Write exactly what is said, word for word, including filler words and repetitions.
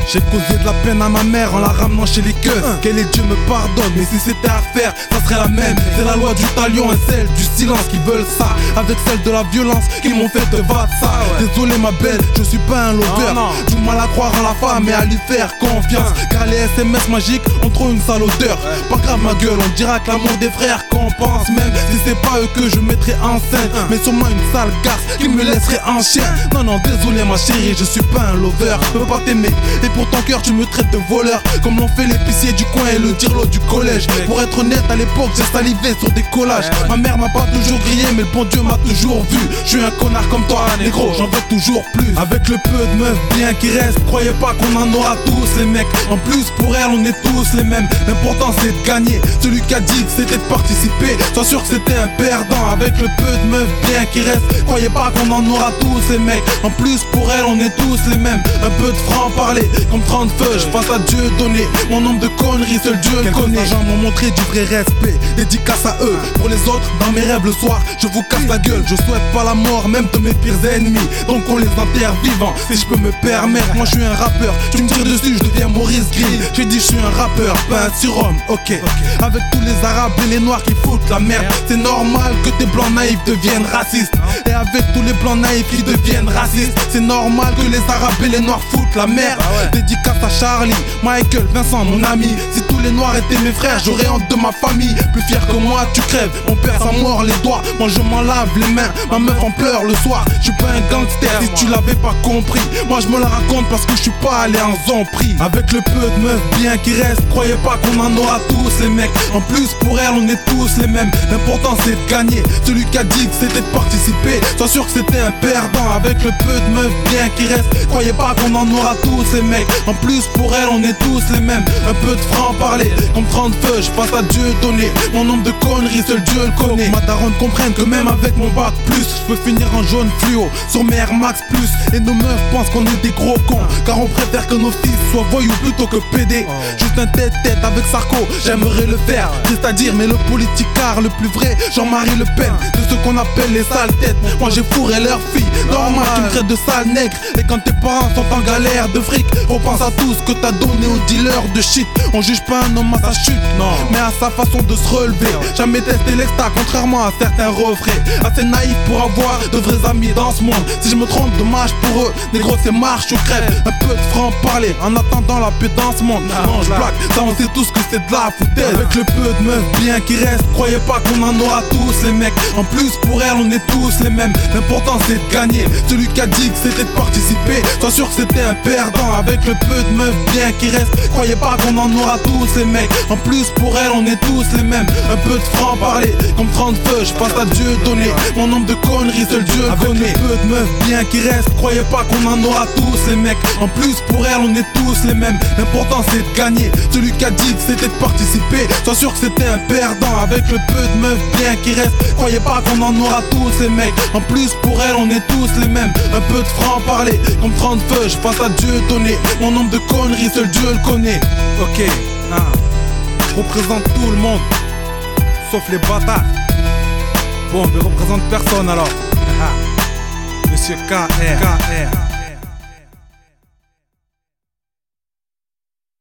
J'ai causé de la peine à ma mère en la ramenant chez les queues. Quel est Dieu me pardonne, mais si c'était à faire, ça serait la même. C'est la loi du talion et celle du silence qui veulent ça, avec celle de la violence qui m'ont fait de battre ça. Désolé ma belle, je suis pas un lover. Du mal à croire en la femme et à lui faire confiance, car les S M S magiques ont trop une sale odeur. Pas grave ma gueule, on dira que l'amour des frères compense, même si c'est pas eux que je mettrai enceinte, mais sûrement une sale garce qui me laisserait en chien. Non non désolé ma chérie, je suis pas un lover. Je peux pas t'aimer et pour ton cœur tu me traites de voleur, comme l'ont fait l'épicier du coin et le dirlo du collège. Pour être honnête à l'époque j'ai salivé sur des collages. Ma mère m'a pas toujours grillé mais le bon Dieu m'a toujours vu. Je suis un connard comme toi négro, j'en veux toujours plus. Avec le peu de meufs bien qui restent, croyez pas qu'on en aura tous les mecs. En plus pour elle on est tous les mêmes. L'important c'est de gagner, celui qui a dit que c'était de participer, sois sûr que c'était un perdant. Avec le peu de meufs bien qui restent, croyez pas qu'on en aura tous les mecs. En plus pour elle on est tous les mêmes. Un peu de franc parler, comme trente feux, je passe à Dieu donner. Mon nombre de conneries seul Dieu le connaît. Les gens m'ont montré du vrai respect, dédicace à eux. Pour les autres, dans mes rêves le soir, je vous casse la gueule. Je souhaite pas la mort même de mes pires ennemis, donc on les enterre vivants, si je peux me permettre. Moi je suis un rappeur, tu me tires dessus, je deviens Maurice Gris. J'ai dit je suis un rappeur, pas un surhomme, ok. Avec tous les arabes et les noirs qui foutent la merde, c'est normal que tes blancs naïfs deviennent racistes. Et avec tous les blancs naïfs qui deviennent racistes, c'est normal que les arabes et les noirs foutent la merde. Dédicace à Charlie, Michael, Vincent, mon ami. Si tous les noirs étaient mes frères, j'aurais honte de ma famille. Plus fier que moi, tu crèves, mon père s'en mord les doigts. Moi je m'en lave les mains, ma meuf en pleure le soir. Je suis pas un gangster si tu l'avais pas compris. Moi je me la raconte parce que je suis pas allé en zombie. Avec le peu de meufs bien qui restent, croyez pas qu'on en aura tous les mecs. En plus pour elle on est tous les mêmes. L'important c'est de gagner, celui qui a dit que c'était de participer, sois sûr que c'était un perdant. Avec le peu de meufs bien qui restent, croyez pas qu'on en aura tous les mecs. En plus pour elle on est tous les mêmes. Un peu de franc parler, comme trente feux, je passe à Dieu donner. Mon nombre de conneries seul Dieu le connaît. Ma daronne comprenne que même avec mon bac plus, je peux finir en jaune fluo sur mes Air Max plus. Et nos meufs pensent qu'on est des gros cons, car on préfère que nos fils soient voyous plutôt que pédés. Juste un tête-tête avec Sarko, j'aimerais le faire, triste à dire mais le politicard le plus vrai, Jean-Marie Le Pen, de ceux qu'on appelle les sales têtes. Moi j'ai fourré leur fille, normal tu me traites de sale nègre. Et quand tes parents sont en galère de fric, repense à tout ce que t'as donné aux dealers de shit. On juge pas un homme à sa chute, non, mais à sa façon de se relever. Jamais testé l'exta, contrairement à certains refrains. Assez naïf pour avoir de vrais amis dans ce monde. Si je me trompe, dommage pour eux, négro c'est marche ou crève. Un peu de franc parler, en attendant la paix dans ce monde. Non je plaque, ça on sait tous que c'est de la foutaise. Avec le peu de meufs bien qui restent, croyez pas qu'on en aura tous les mecs. En plus pour elle on est tous les mêmes. L'important c'est de gagner, celui qui a dit que c'était de participer, sois sûr que c'était un perdant. Avec le peu de meufs bien qui restent, croyez pas qu'on en aura tous les mecs. En plus pour elle on est tous les mêmes. Un peu de franc parler, comme trente feux, je passe à Dieu donner. Mon nombre de conneries seul Dieu connaît. Avec le peu de meufs bien qui restent, croyez pas qu'on en aura tous les mecs. En plus pour elle on est tous les mêmes. L'important c'est de gagner, celui qui a dit que c'était de participer, sois sûr que c'était un perdant. Avec le peu de meufs bien qui restent, croyez pas qu'on en aura tous les mecs. En plus pour elle on est tous les mêmes. Un peu de franc parler, comme trente feux, je passe à Dieu donner. Mon nombre de conneries seul Dieu le connaît. Ok, hein. Je représente tout le monde, sauf les bâtards. Bon, je représente personne alors. Monsieur K R. K R.